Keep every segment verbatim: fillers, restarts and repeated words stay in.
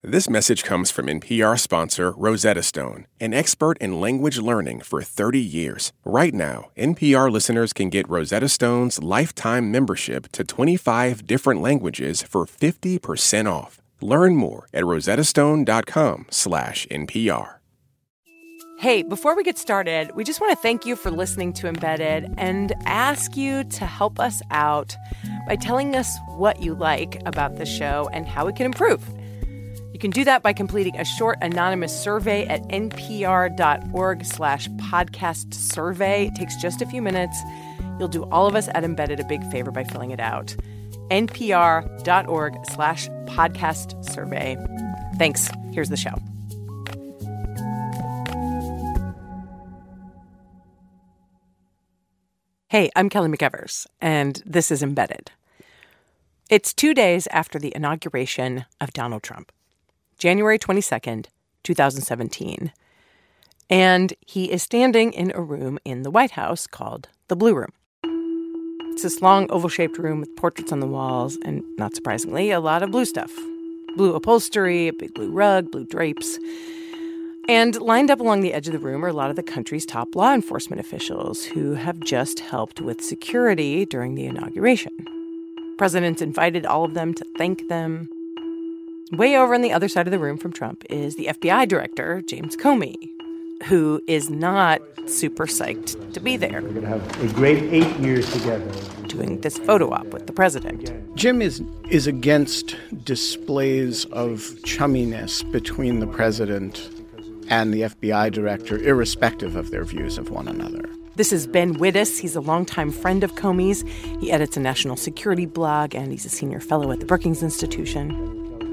This message comes from N P R sponsor Rosetta Stone, an expert in language learning for thirty years. Right now, N P R listeners can get Rosetta Stone's lifetime membership to twenty-five different languages for fifty percent off. Learn more at rosettastone.com slash NPR. Hey, before we get started, we just want to thank you for listening to Embedded and ask you to help us out by telling us what you like about the show and how it can improve. You can do that by completing a short anonymous survey at npr.org slash podcast survey. It takes just a few minutes. You'll do all of us at Embedded a big favor by filling it out. npr.org slash podcast survey. Thanks. Here's the show. Hey, I'm Kelly McEvers, and this is Embedded. It's two days after the inauguration of Donald Trump. January twenty-second, twenty seventeen. And he is standing in a room in the White House called the Blue Room. It's this long oval-shaped room with portraits on the walls and, not surprisingly, a lot of blue stuff. Blue upholstery, a big blue rug, blue drapes. And lined up along the edge of the room are a lot of the country's top law enforcement officials who have just helped with security during the inauguration. The president's invited all of them to thank them. Way over on the other side of the room from Trump is the F B I director, James Comey, who is not super psyched to be there. We're going to have a great eight years together. Doing this photo op with the president. Jim is is against displays of chumminess between the president and the F B I director, irrespective of their views of one another. This is Ben Wittes. He's a longtime friend of Comey's. He edits a national security blog, and he's a senior fellow at the Brookings Institution.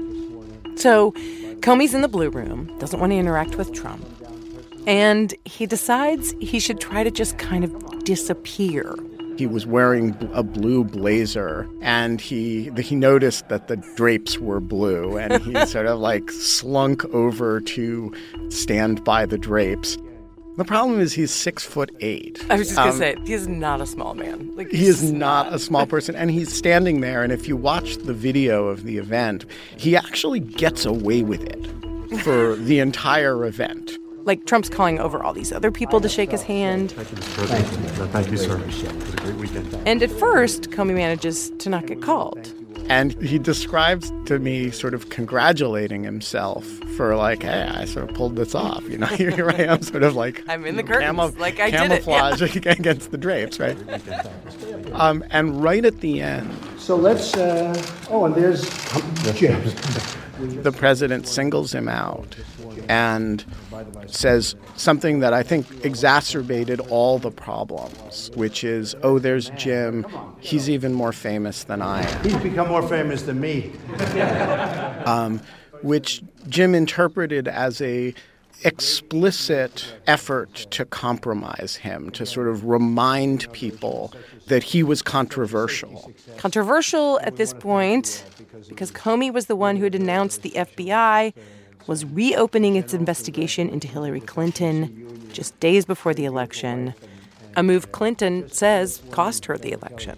So Comey's in the Blue Room, doesn't want to interact with Trump, and he decides he should try to just kind of disappear. He was wearing a blue blazer, and he he noticed that the drapes were blue, and he sort of like slunk over to stand by the drapes. The problem is he's six foot eight. I was just um, going to say, he is not a small man. Like, he is not a small person, and he's standing there, and if you watch the video of the event, he actually gets away with it for the entire event. Like, Trump's calling over all these other people to shake his hand. Thank you, Mister President. Thank you, sir. It was a great weekend. And at first, Comey manages to not get called. And he describes to me sort of congratulating himself for like, hey, I sort of pulled this off. You know, here I am sort of like... I'm in the curtains, camo- like I camouflage did it. Yeah. against the drapes, right? um, and right at the end... So let's... Uh, oh, and there's Jim. The president singles him out and says something that I think exacerbated all the problems, which is, oh, there's Jim. He's even more famous than I am. He's become more famous than me. um, which Jim interpreted as a explicit effort to compromise him, to sort of remind people that he was controversial. Controversial at this point because Comey was the one who had announced the F B I was reopening its investigation into Hillary Clinton just days before the election, a move Clinton says cost her the election.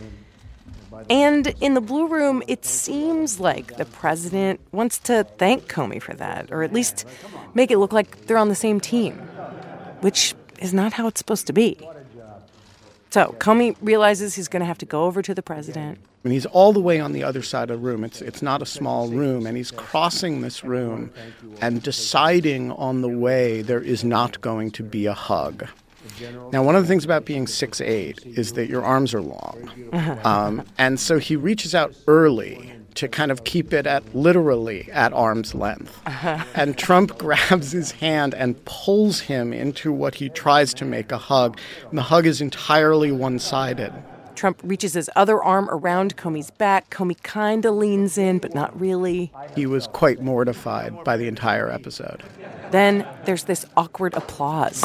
And in the Blue Room, it seems like the president wants to thank Comey for that, or at least make it look like they're on the same team, which is not how it's supposed to be. So Comey realizes he's going to have to go over to the president. And he's all the way on the other side of the room. It's it's not a small room. And he's crossing this room and deciding on the way there is not going to be a hug. Now, one of the things about being six eight is that your arms are long. Um, and so he reaches out early to kind of keep it at literally at arm's length. And Trump grabs his hand and pulls him into what he tries to make a hug. And the hug is entirely one-sided. Trump reaches his other arm around Comey's back. Comey kind of leans in, but not really. He was quite mortified by the entire episode. Then there's this awkward applause.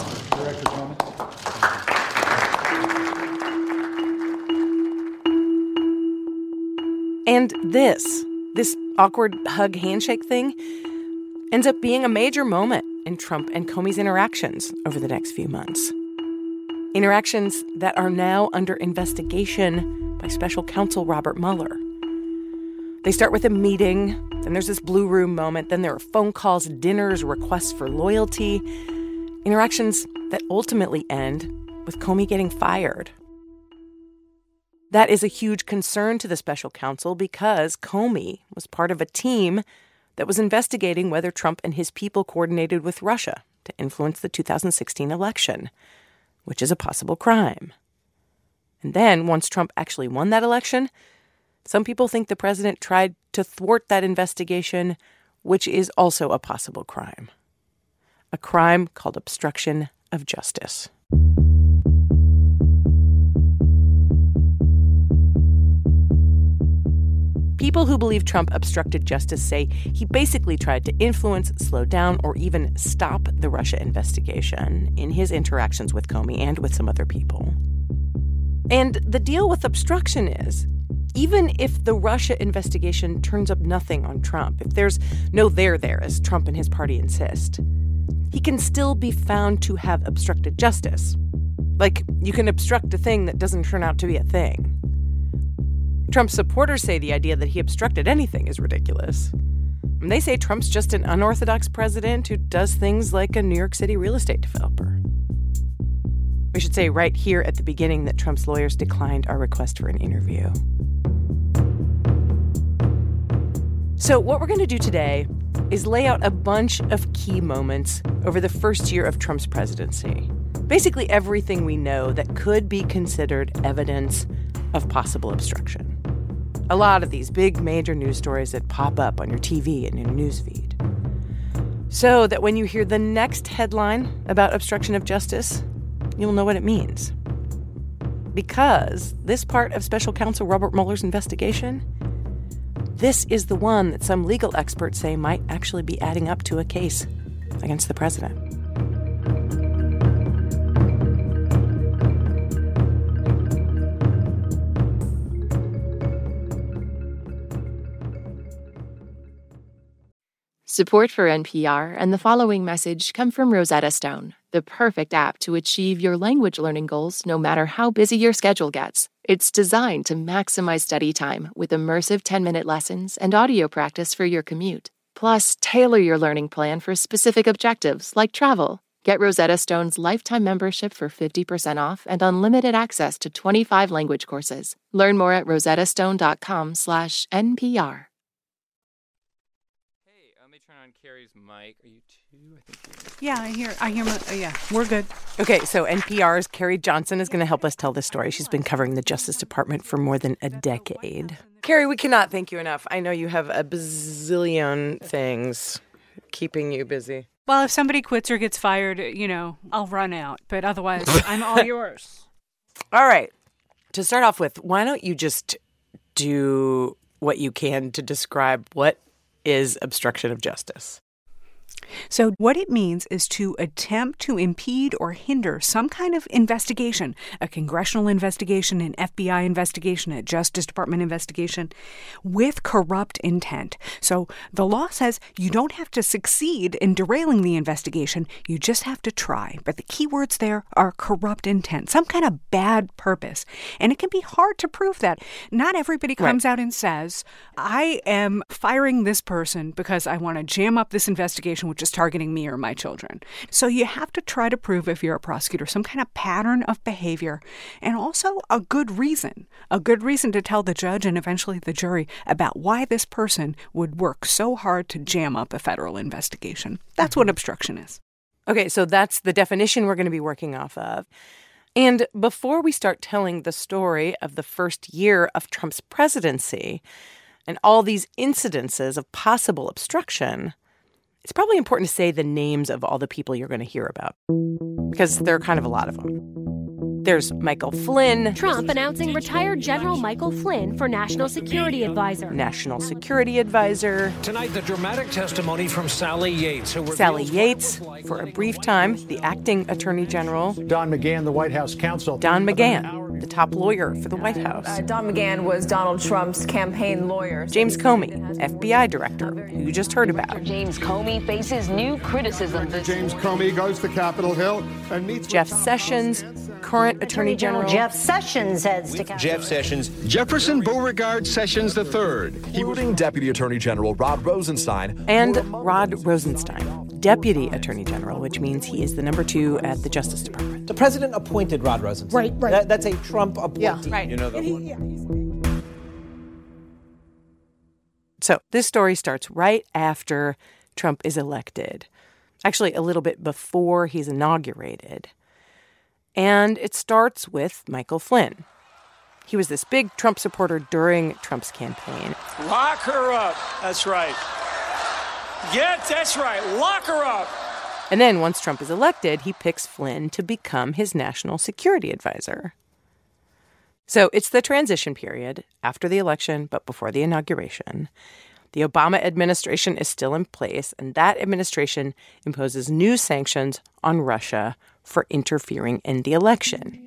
And this, this awkward hug handshake thing, ends up being a major moment in Trump and Comey's interactions over the next few months. Interactions that are now under investigation by special counsel Robert Mueller. They start with a meeting, then there's this blue room moment, then there are phone calls, dinners, requests for loyalty, interactions that ultimately end with Comey getting fired. That is a huge concern to the special counsel because Comey was part of a team that was investigating whether Trump and his people coordinated with Russia to influence the two thousand sixteen election, which is a possible crime. And then, once Trump actually won that election, some people think the president tried to thwart that investigation, which is also a possible crime. A crime called obstruction of justice. People who believe Trump obstructed justice say he basically tried to influence, slow down, or even stop the Russia investigation in his interactions with Comey and with some other people. And the deal with obstruction is, even if the Russia investigation turns up nothing on Trump, if there's no there there, as Trump and his party insist, he can still be found to have obstructed justice. Like, you can obstruct a thing that doesn't turn out to be a thing. Trump's supporters say the idea that he obstructed anything is ridiculous. And they say Trump's just an unorthodox president who does things like a New York City real estate developer. We should say right here at the beginning that Trump's lawyers declined our request for an interview. So what we're going to do today is lay out a bunch of key moments over the first year of Trump's presidency. Basically everything we know that could be considered evidence of possible obstruction. A lot of these big major news stories that pop up on your T V and your newsfeed. So that when you hear the next headline about obstruction of justice, you'll know what it means. Because this part of Special Counsel Robert Mueller's investigation, this is the one that some legal experts say might actually be adding up to a case against the president. Support for N P R and the following message come from Rosetta Stone, the perfect app to achieve your language learning goals no matter how busy your schedule gets. It's designed to maximize study time with immersive ten-minute lessons and audio practice for your commute. Plus, tailor your learning plan for specific objectives like travel. Get Rosetta Stone's lifetime membership for fifty percent off and unlimited access to twenty-five language courses. Learn more at rosettastone.com slash NPR. Turn on Carrie's mic. Are you two? I think yeah, I hear. I hear. My, uh, yeah, we're good. Okay, so N P R's Carrie Johnson is going to help us tell this story. She's been covering the Justice Department for more than a decade. Carrie, we cannot thank you enough. I know you have a bazillion things keeping you busy. Well, if somebody quits or gets fired, you know, I'll run out. But otherwise, I'm all yours. All right. To start off with, why don't you just do what you can to describe what is obstruction of justice? So what it means is to attempt to impede or hinder some kind of investigation, a congressional investigation, an F B I investigation, a Justice Department investigation, with corrupt intent. So the law says you don't have to succeed in derailing the investigation, you just have to try. But the key words there are corrupt intent, some kind of bad purpose. And it can be hard to prove that. Not everybody comes right out and says, I am firing this person because I want to jam up this investigation which is targeting me or my children. So you have to try to prove, if you're a prosecutor, some kind of pattern of behavior and also a good reason, a good reason to tell the judge and eventually the jury about why this person would work so hard to jam up a federal investigation. That's mm-hmm. what obstruction is. Okay, so that's the definition we're going to be working off of. And before we start telling the story of the first year of Trump's presidency and all these incidences of possible obstruction, it's probably important to say the names of all the people you're going to hear about, because there are kind of a lot of them. There's Michael Flynn. Trump announcing retired General Michael Flynn for National Security Advisor. National Security Advisor. Tonight, the dramatic testimony from Sally Yates. Who Sally Yates, for a brief time, the acting Attorney General. Don McGahn, the White House counsel. Don McGahn, the top lawyer for the White House. Uh, Don McGahn was Donald Trump's campaign lawyer. James Comey, F B I director, who you just heard about. James Comey faces new criticism. James Comey goes to Capitol Hill and meets Jeff Sessions, current Attorney General Jeff Sessions heads to Capitol. Jeff Sessions. Jefferson Beauregard Sessions the third. Including Deputy Attorney General Rod Rosenstein. And Rod Rosenstein, Deputy Attorney General, which means he is the number two at the Justice Department. The president appointed Rod Rosenstein. Right, right. That, that's a Trump appointee. Yeah, right. You know that one. Yeah. So this story starts right after Trump is elected. Actually, a little bit before he's inaugurated. And it starts with Michael Flynn. He was this big Trump supporter during Trump's campaign. Lock her up. That's right. Yeah, that's right. Lock her up. And then once Trump is elected, he picks Flynn to become his national security advisor. So it's the transition period after the election, but before the inauguration. The Obama administration is still in place, and that administration imposes new sanctions on Russia for interfering in the election.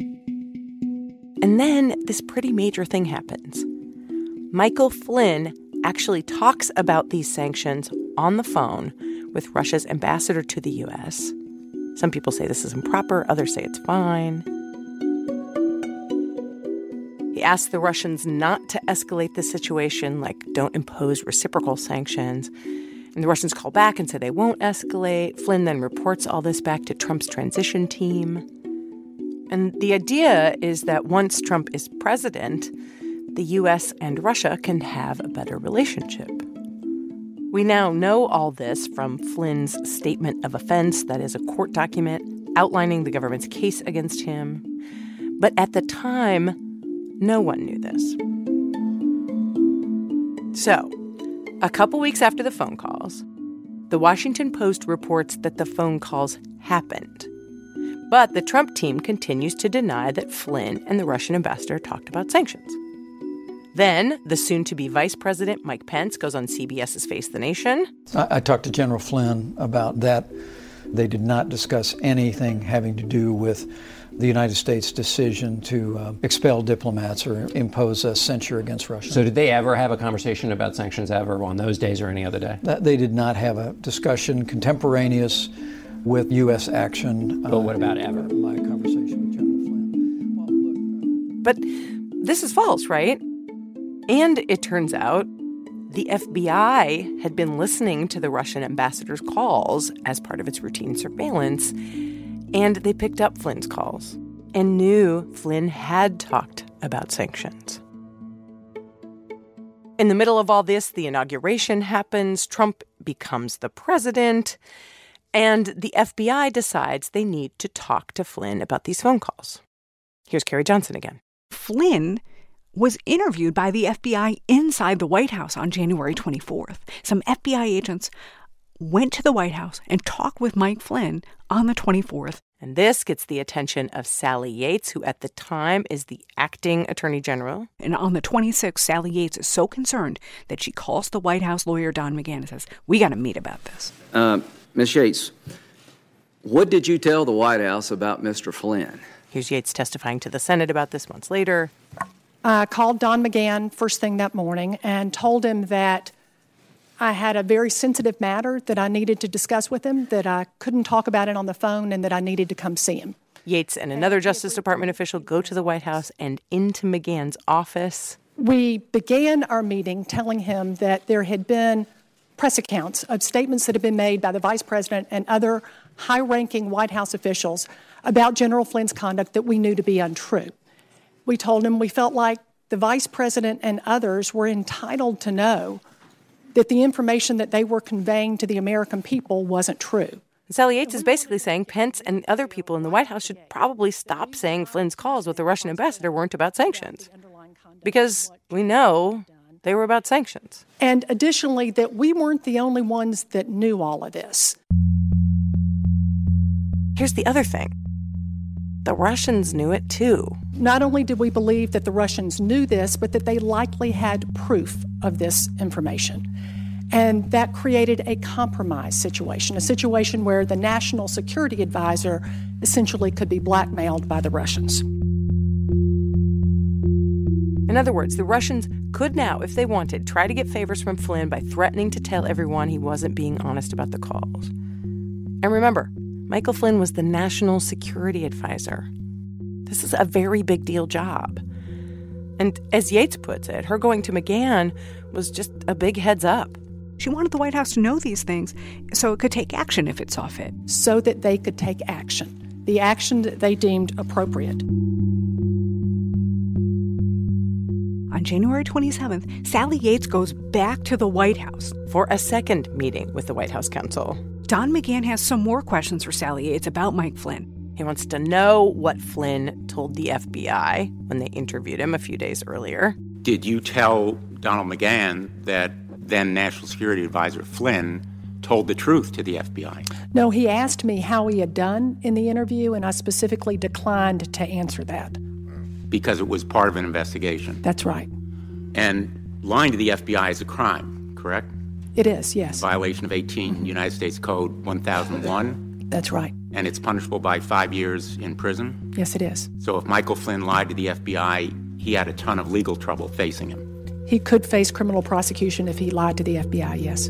And then this pretty major thing happens. Michael Flynn actually talks about these sanctions on the phone with Russia's ambassador to the U S. Some people say this is improper, others say it's fine. He asks the Russians not to escalate the situation, like don't impose reciprocal sanctions. And the Russians call back and say they won't escalate. Flynn then reports all this back to Trump's transition team. And the idea is that once Trump is president, the U S and Russia can have a better relationship. We now know all this from Flynn's statement of offense, that is a court document outlining the government's case against him. But at the time, no one knew this. So, a couple weeks after the phone calls, the Washington Post reports that the phone calls happened. But the Trump team continues to deny that Flynn and the Russian ambassador talked about sanctions. Then, the soon-to-be Vice President Mike Pence goes on C B S's Face the Nation. I, I talked to General Flynn about that. They did not discuss anything having to do with the United States' decision to uh, expel diplomats or impose a censure against Russia. So did they ever have a conversation about sanctions ever on those days or any other day? That, they did not have a discussion contemporaneous with U S action. But uh, what about ever? My conversation with General Flynn. Well, look, but this is false, right? And it turns out the F B I had been listening to the Russian ambassador's calls as part of its routine surveillance, and they picked up Flynn's calls and knew Flynn had talked about sanctions. In the middle of all this, the inauguration happens, Trump becomes the president, and the F B I decides they need to talk to Flynn about these phone calls. Here's Carrie Johnson again. Flynn was interviewed by the F B I inside the White House on January twenty-fourth. Some F B I agents went to the White House and talked with Mike Flynn on the twenty-fourth. And this gets the attention of Sally Yates, who at the time is the acting attorney general. And on the twenty-sixth, Sally Yates is so concerned that she calls the White House lawyer Don McGahn and says, we got to meet about this. Uh, Miz Yates, what did you tell the White House about Mister Flynn? Here's Yates testifying to the Senate about this months later. I called Don McGahn first thing that morning and told him that I had a very sensitive matter that I needed to discuss with him, that I couldn't talk about it on the phone, and that I needed to come see him. Yates and another Justice Department official go to the White House and into McGahn's office. We began our meeting telling him that there had been press accounts of statements that had been made by the vice president and other high-ranking White House officials about General Flynn's conduct that we knew to be untrue. We told him we felt like the vice president and others were entitled to know that the information that they were conveying to the American people wasn't true. Sally Yates is basically saying Pence and other people in the White House should probably stop saying Flynn's calls with the Russian ambassador weren't about sanctions. Because we know they were about sanctions. And additionally, that we weren't the only ones that knew all of this. Here's the other thing. The Russians knew it too. Not only did we believe that the Russians knew this, but that they likely had proof of this information. And that created a compromise situation, a situation where the national security advisor essentially could be blackmailed by the Russians. In other words, the Russians could now, if they wanted, try to get favors from Flynn by threatening to tell everyone he wasn't being honest about the calls. And remember, Michael Flynn was the national security advisor. This is a very big deal job. And as Yates puts it, her going to McGahn was just a big heads up. She wanted the White House to know these things so it could take action if it saw fit. So that they could take action, the action that they deemed appropriate. On January twenty-seventh, Sally Yates goes back to the White House for a second meeting with the White House counsel. Don McGahn has some more questions for Sally Yates about Mike Flynn. He wants to know what Flynn told the F B I when they interviewed him a few days earlier. Did you tell Donald McGahn that then National Security Advisor Flynn told the truth to the F B I? No, he asked me how he had done in the interview, and I specifically declined to answer that. Because it was part of an investigation? That's right. And lying to the F B I is a crime, correct? It is, yes. Violation of eighteen United States Code one thousand one? That's right. And it's punishable by five years in prison? Yes, it is. So if Michael Flynn lied to the F B I, he had a ton of legal trouble facing him? He could face criminal prosecution if he lied to the F B I, yes.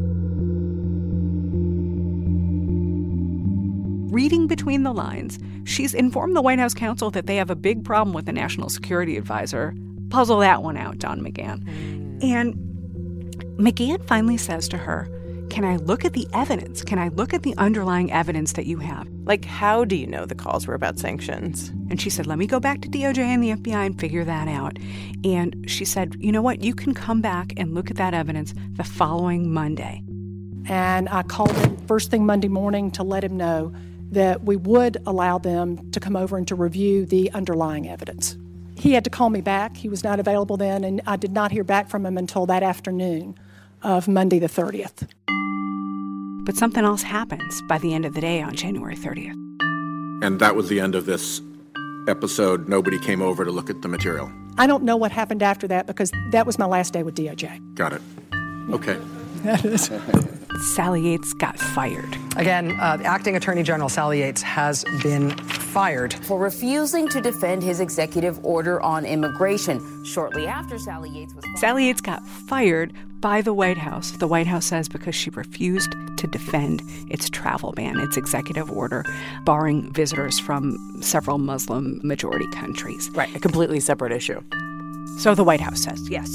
Reading between the lines, she's informed the White House counsel that they have a big problem with the National Security Advisor. Puzzle that one out, Don McGahn. And McGahn finally says to her, can I look at the evidence? Can I look at the underlying evidence that you have? Like, how do you know the calls were about sanctions? And she said, let me go back to D O J and the F B I and figure that out. And she said, you know what? You can come back and look at that evidence the following Monday. And I called him first thing Monday morning to let him know that we would allow them to come over and to review the underlying evidence. He had to call me back. He was not available then, and I did not hear back from him until that afternoon of Monday the thirtieth. But something else happens by the end of the day on January thirtieth. And that was the end of this episode. Nobody came over to look at the material. I don't know what happened after that because that was my last day with D O J. Got it. Okay. Sally Yates got fired. Again, uh, acting Attorney General Sally Yates has been fired for refusing to defend his executive order on immigration. Shortly after Sally Yates was fired. Sally Yates got fired by the White House. The White House says because she refused to defend its travel ban, its executive order, barring visitors from several Muslim majority countries. Right, a completely separate issue. So the White House says, yes.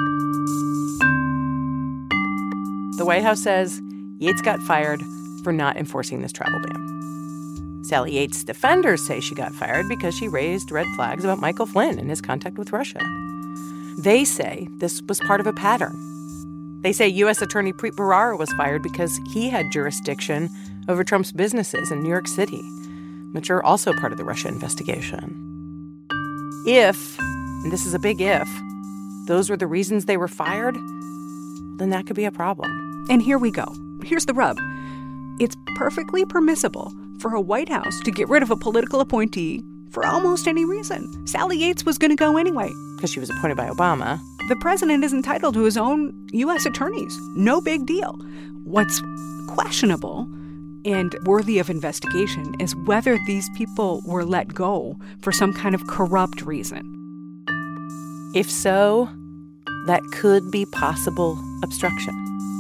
The White House says Yates got fired for not enforcing this travel ban. Sally Yates' defenders say she got fired because she raised red flags about Michael Flynn and his contact with Russia. They say this was part of a pattern. They say U S Attorney Preet Bharara was fired because he had jurisdiction over Trump's businesses in New York City, which are also part of the Russia investigation. If, and this is a big if, those were the reasons they were fired, then that could be a problem. And here we go. Here's the rub. It's perfectly permissible for a White House to get rid of a political appointee for almost any reason. Sally Yates was going to go anyway. Because she was appointed by Obama. The president is entitled to his own U S attorneys. No big deal. What's questionable and worthy of investigation is whether these people were let go for some kind of corrupt reason. If so, that could be possible obstruction.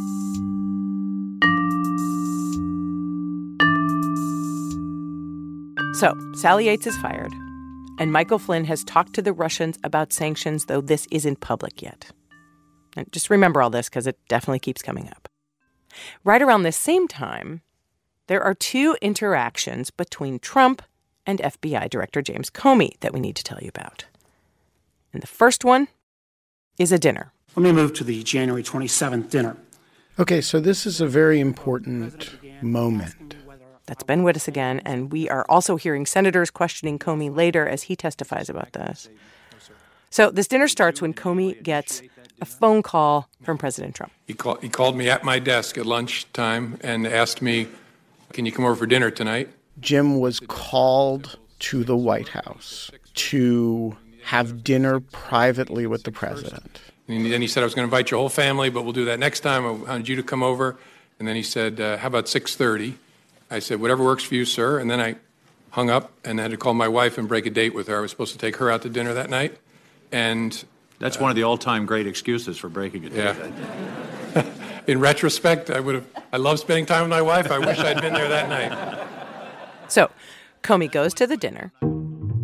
So, Sally Yates is fired, and Michael Flynn has talked to the Russians about sanctions, though this isn't public yet. And just remember all this because it definitely keeps coming up. Right around this same time, there are two interactions between Trump and F B I Director James Comey that we need to tell you about. And the first one is a dinner. Let me move to the January twenty-seventh dinner. Okay, so this is a very important moment. That's Ben Wittes again, and we are also hearing senators questioning Comey later as he testifies about this. So this dinner starts when Comey gets a phone call from President Trump. He, call, he called me at my desk at lunchtime and asked me, can you come over for dinner tonight? Jim was called to the White House to have dinner privately with the president. And then he said, I was going to invite your whole family, but we'll do that next time. I wanted you to come over. And then he said, uh, how about six thirty? I said, whatever works for you, sir. And then I hung up and had to call my wife and break a date with her. I was supposed to take her out to dinner that night. And that's uh, one of the all-time great excuses for breaking a date. Yeah. In retrospect, I would have. I love spending time with my wife. I wish I'd been there that night. So, Comey goes to the dinner.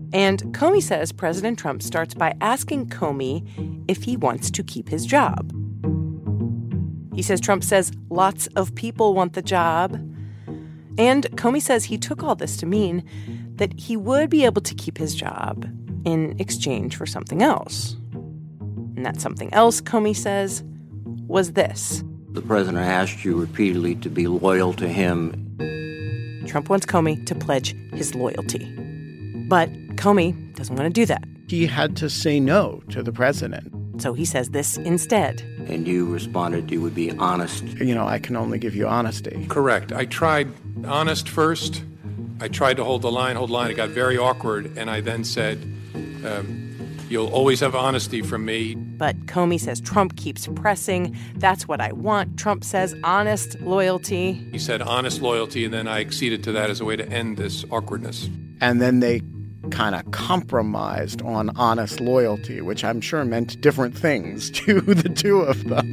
And Comey says President Trump starts by asking Comey if he wants to keep his job. He says Trump says lots of people want the job. And Comey says he took all this to mean that he would be able to keep his job in exchange for something else. And that something else, Comey says, was this. The president asked you repeatedly to be loyal to him. Trump wants Comey to pledge his loyalty. But Comey doesn't want to do that. He had to say no to the president. So he says this instead. And you responded you would be honest. You know, I can only give you honesty. Correct. I tried honest first. I tried to hold the line, hold the line. It got very awkward. And I then said, um, you'll always have honesty from me. But Comey says Trump keeps pressing. That's what I want. Trump says honest loyalty. He said honest loyalty, and then I acceded to that as a way to end this awkwardness. And then they kind of compromised on honest loyalty, which I'm sure meant different things to the two of them.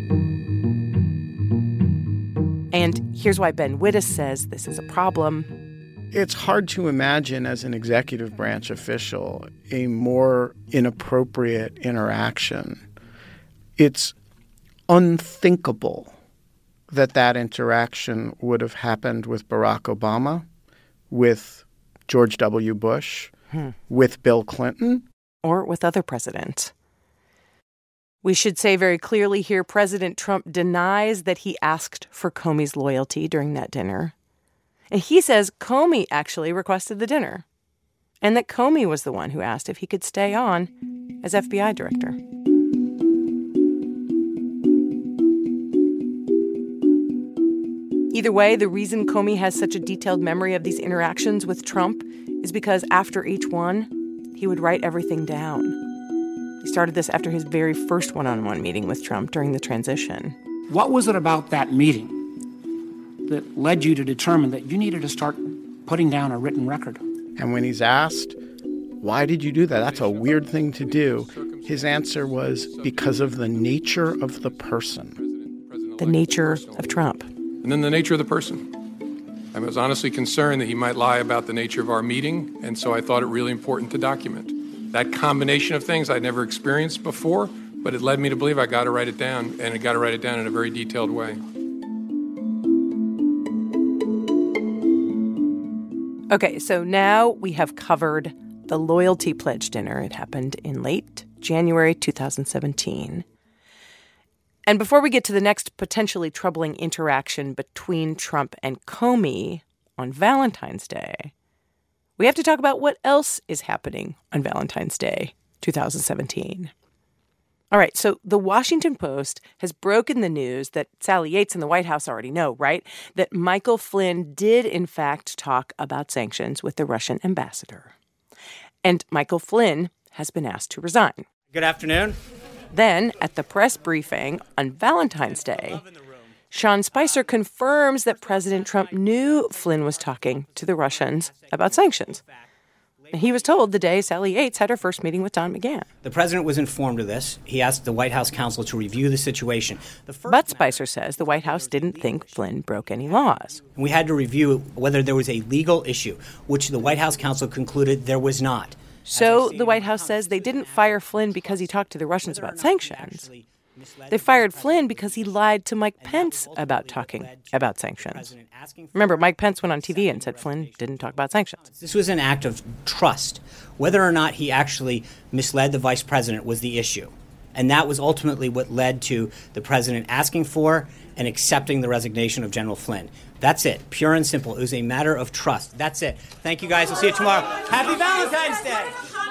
And here's why Ben Wittes says this is a problem. It's hard to imagine as an executive branch official a more inappropriate interaction. It's unthinkable that that interaction would have happened with Barack Obama, with George W. Bush, hmm. with Bill Clinton. Or with other presidents. We should say very clearly here, President Trump denies that he asked for Comey's loyalty during that dinner. And he says Comey actually requested the dinner, and that Comey was the one who asked if he could stay on as F B I director. Either way, the reason Comey has such a detailed memory of these interactions with Trump is because after each one, he would write everything down. He started this after his very first one-on-one meeting with Trump during the transition. What was it about that meeting that led you to determine that you needed to start putting down a written record? And when he's asked, why did you do that? That's a weird thing to do. His answer was because of the nature of the person. The nature of Trump. And then the nature of the person. I was honestly concerned that he might lie about the nature of our meeting, and so I thought it really important to document. That combination of things I'd never experienced before, but it led me to believe I got to write it down, and I got to write it down in a very detailed way. Okay, so now we have covered the loyalty pledge dinner. It happened in late January two thousand seventeen. And before we get to the next potentially troubling interaction between Trump and Comey on Valentine's Day, we have to talk about what else is happening on Valentine's Day two thousand seventeen. All right, so the Washington Post has broken the news that Sally Yates and the White House already know, right? That Michael Flynn did, in fact, talk about sanctions with the Russian ambassador. And Michael Flynn has been asked to resign. Good afternoon. Then, at the press briefing on Valentine's Day, Sean Spicer confirms that President Trump knew Flynn was talking to the Russians about sanctions. He was told the day Sally Yates had her first meeting with Don McGahn. The president was informed of this. He asked the White House counsel to review the situation. The first but Spicer says the White House didn't think Flynn broke any laws. We had to review whether there was a legal issue, which the White House counsel concluded there was not. So the White House says they didn't fire Flynn because he talked to the Russians about sanctions. They fired Flynn because he lied to Mike Pence about talking about sanctions. Remember, Mike Pence went on T V and said Flynn didn't talk about sanctions. This was an act of trust. Whether or not he actually misled the vice president was the issue. And that was ultimately what led to the president asking for and accepting the resignation of General Flynn. That's it. Pure and simple. It was a matter of trust. That's it. Thank you, guys. We'll see you tomorrow. Happy Valentine's Day.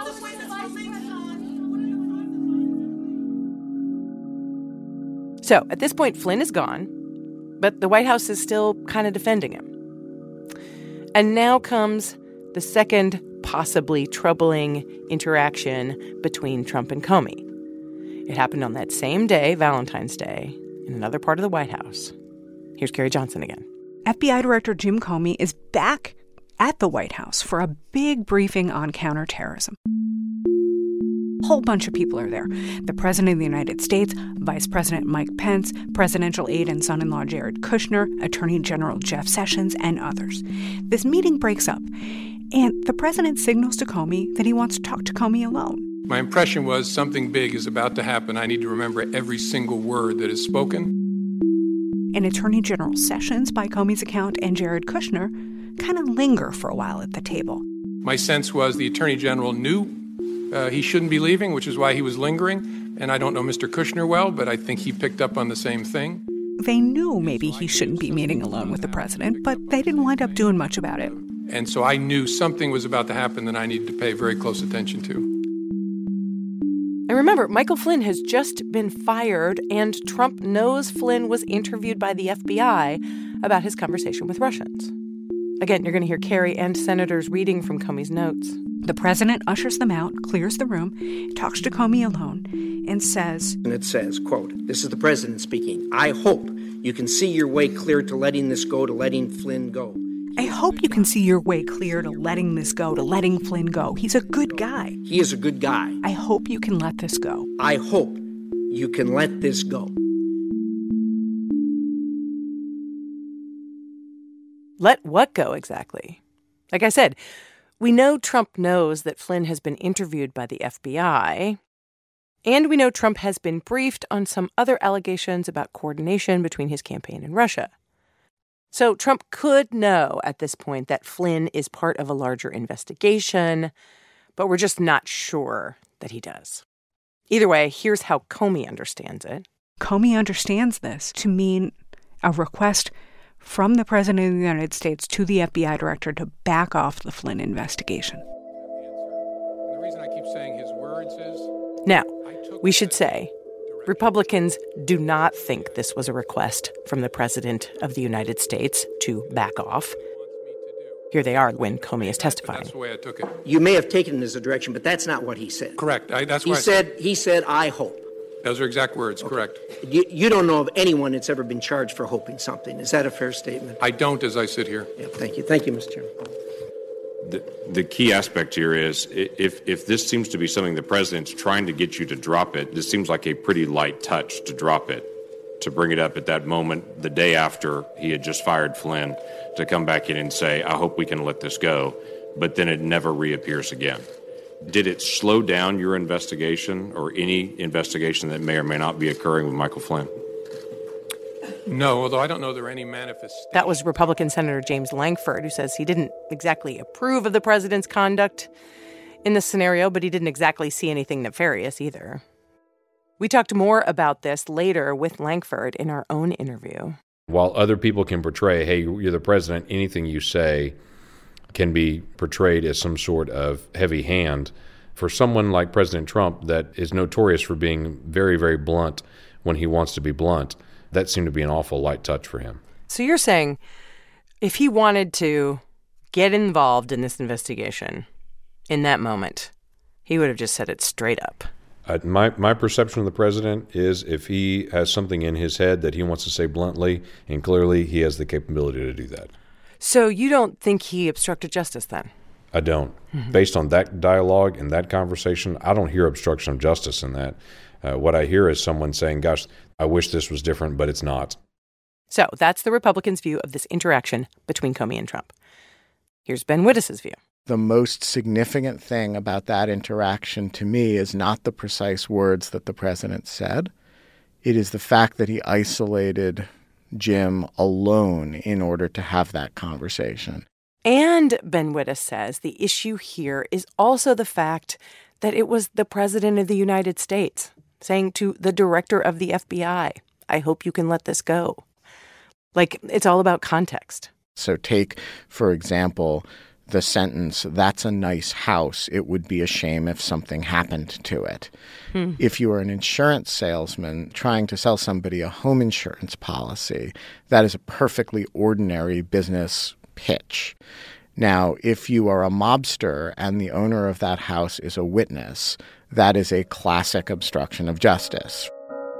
So at this point, Flynn is gone, but the White House is still kind of defending him. And now comes the second possibly troubling interaction between Trump and Comey. It happened on that same day, Valentine's Day, in another part of the White House. Here's Carrie Johnson again. F B I Director Jim Comey is back at the White House for a big briefing on counterterrorism. A whole bunch of people are there. The President of the United States, Vice President Mike Pence, presidential aide and son-in-law Jared Kushner, Attorney General Jeff Sessions, and others. This meeting breaks up, And the president signals to Comey that he wants to talk to Comey alone. My impression was something big is about to happen. I need to remember every single word that is spoken. And Attorney General Sessions, by Comey's account, and Jared Kushner kind of linger for a while at the table. My sense was the Attorney General knew uh, he shouldn't be leaving, which is why he was lingering. And I don't know Mister Kushner well, but I think he picked up on the same thing. They knew maybe he shouldn't be meeting alone with the president, but they didn't wind up doing much about it. And so I knew something was about to happen that I needed to pay very close attention to. And remember, Michael Flynn has just been fired, and Trump knows Flynn was interviewed by the F B I about his conversation with Russians. Again, you're going to hear Kerry and senators reading from Comey's notes. The president ushers them out, clears the room, talks to Comey alone, and says... And it says, quote, "This is the president speaking. I hope you can see your way clear to letting this go, to letting Flynn go. I hope you can see your way clear to letting this go, to letting Flynn go. He's a good guy. He is a good guy. I hope you can let this go. I hope you can let this go." Let what go exactly? Like I said, we know Trump knows that Flynn has been interviewed by the F B I, and we know Trump has been briefed on some other allegations about coordination between his campaign and Russia. So Trump could know at this point that Flynn is part of a larger investigation, but we're just not sure that he does. Either way, here's how Comey understands it. Comey understands this to mean a request from the President of the United States to the F B I director to back off the Flynn investigation. The reason I keep saying his words is... Now, we should say, Republicans do not think this was a request from the President of the United States to back off. Here they are when Comey is testifying. That's the way I took it. You may have taken it as a direction, but that's not what he said. Correct. I, that's he why said, I, he said, "I hope." Those are exact words, okay. Correct. You, you don't know of anyone that's ever been charged for hoping something. Is that a fair statement? I don't, as I sit here. Yeah, thank you. Thank you, Mister Chairman. The, the key aspect here is if, if this seems to be something the president's trying to get you to drop it, this seems like a pretty light touch to drop it, to bring it up at that moment, the day after he had just fired Flynn, to come back in and say, "I hope we can let this go," but then it never reappears again. Did it slow down your investigation or any investigation that may or may not be occurring with Michael Flynn? No, although I don't know there are any manifestations. That was Republican Senator James Lankford, who says he didn't exactly approve of the president's conduct in this scenario, but he didn't exactly see anything nefarious either. We talked more about this later with Lankford in our own interview. While other people can portray, hey, you're the president, anything you say can be portrayed as some sort of heavy hand, for someone like President Trump that is notorious for being very, very blunt when he wants to be blunt, that seemed to be an awful light touch for him. So you're saying if he wanted to get involved in this investigation in that moment, he would have just said it straight up. Uh, my, my perception of the president is if he has something in his head that he wants to say bluntly and clearly, he has the capability to do that. So you don't think he obstructed justice then? I don't. Mm-hmm. Based on that dialogue and that conversation, I don't hear obstruction of justice in that. Uh, what I hear is someone saying, gosh, I wish this was different, but it's not. So that's the Republicans' view of this interaction between Comey and Trump. Here's Ben Wittes' view. The most significant thing about that interaction to me is not the precise words that the president said. It is the fact that he isolated Jim alone in order to have that conversation. And Ben Wittes says the issue here is also the fact that it was the president of the United States saying to the director of the F B I, "I hope you can let this go." Like, it's all about context. So take, for example, the sentence, "That's a nice house. It would be a shame if something happened to it." Hmm. If you are an insurance salesman trying to sell somebody a home insurance policy, that is a perfectly ordinary business pitch. Now, if you are a mobster and the owner of that house is a witness, that is a classic obstruction of justice.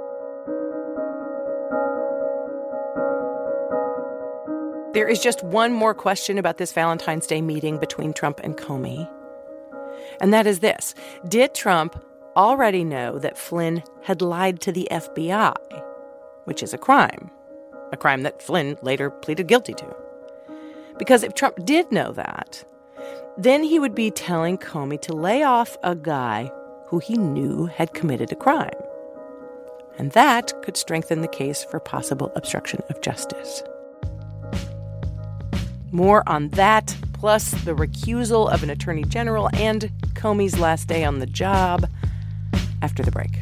There is just one more question about this Valentine's Day meeting between Trump and Comey. And that is this. Did Trump already know that Flynn had lied to the F B I, which is a crime, a crime that Flynn later pleaded guilty to? Because if Trump did know that, then he would be telling Comey to lay off a guy who he knew had committed a crime. And that could strengthen the case for possible obstruction of justice. More on that, plus the recusal of an attorney general and Comey's last day on the job, after the break.